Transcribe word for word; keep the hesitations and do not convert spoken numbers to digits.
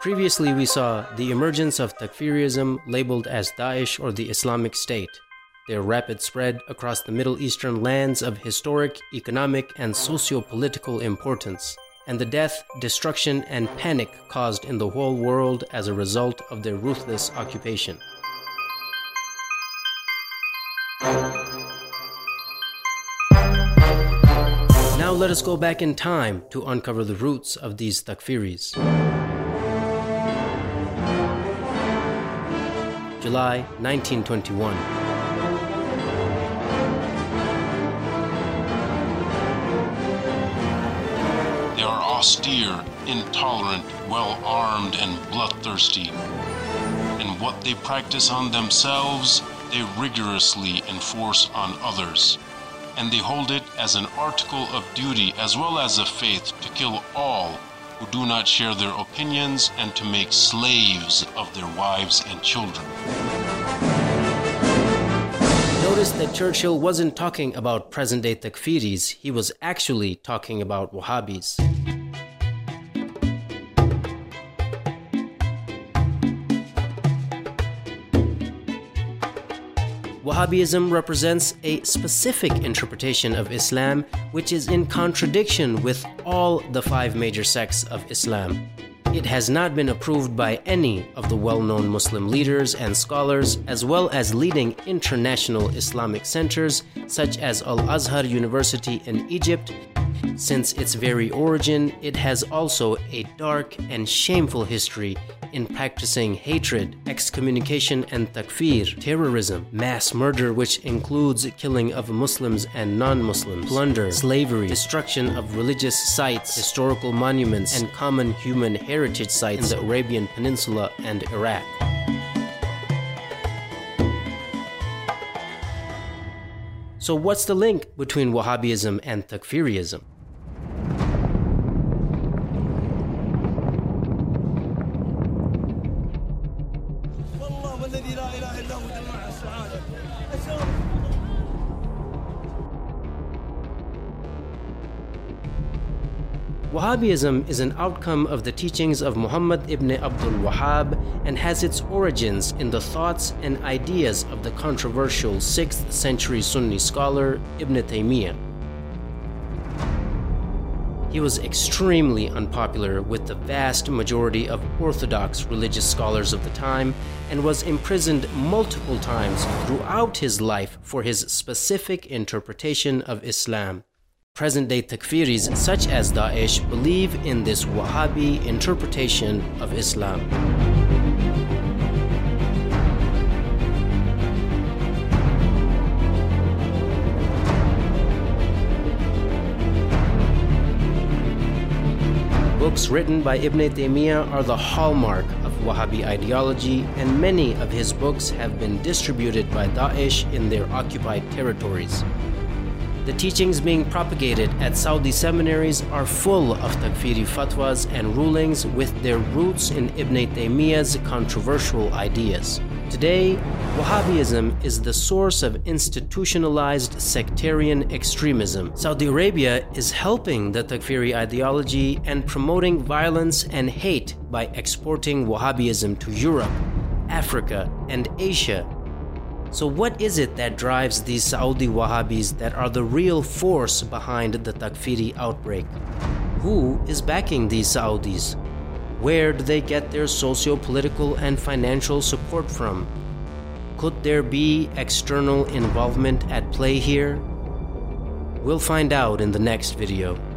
Previously, we saw the emergence of Takfirism labeled as Daesh or the Islamic State, their rapid spread across the Middle Eastern lands of historic, economic, and socio-political importance, and the death, destruction, and panic caused in the whole world as a result of their ruthless occupation. Now let us go back in time to uncover the roots of these Takfiris. July nineteen twenty-one. They are austere, intolerant, well-armed, and bloodthirsty. And what they practice on themselves, they rigorously enforce on others. And they hold it as an article of duty as well as of faith to kill all who do not share their opinions and to make slaves of their wives and children. Notice that Churchill wasn't talking about present-day Takfiris, he was actually talking about Wahhabis. Wahhabism represents a specific interpretation of Islam which is in contradiction with all the five major sects of Islam. It has not been approved by any of the well-known Muslim leaders and scholars, as well as leading international Islamic centers such as Al-Azhar University in Egypt. Since its very origin, it has also a dark and shameful history in practicing hatred, excommunication and takfir, terrorism, mass murder which includes killing of Muslims and non-Muslims, plunder, slavery, destruction of religious sites, historical monuments, and common human heritage sites in the Arabian Peninsula and Iraq. So what's the link between Wahhabism and Takfirism? Wahhabism is an outcome of the teachings of Muhammad ibn Abdul Wahhab and has its origins in the thoughts and ideas of the controversial sixth century Sunni scholar Ibn Taymiyyah. He was extremely unpopular with the vast majority of orthodox religious scholars of the time and was imprisoned multiple times throughout his life for his specific interpretation of Islam. Present-day Takfiris such as Daesh believe in this Wahhabi interpretation of Islam. Books written by Ibn Taymiyyah are the hallmark of Wahhabi ideology, and many of his books have been distributed by Daesh in their occupied territories. The teachings being propagated at Saudi seminaries are full of Takfiri fatwas and rulings with their roots in Ibn Taymiyyah's controversial ideas. Today, Wahhabism is the source of institutionalized sectarian extremism. Saudi Arabia is helping the Takfiri ideology and promoting violence and hate by exporting Wahhabism to Europe, Africa, and Asia. So what is it that drives these Saudi Wahhabis that are the real force behind the Takfiri outbreak? Who is backing these Saudis? Where do they get their socio-political and financial support from? Could there be external involvement at play here? We'll find out in the next video.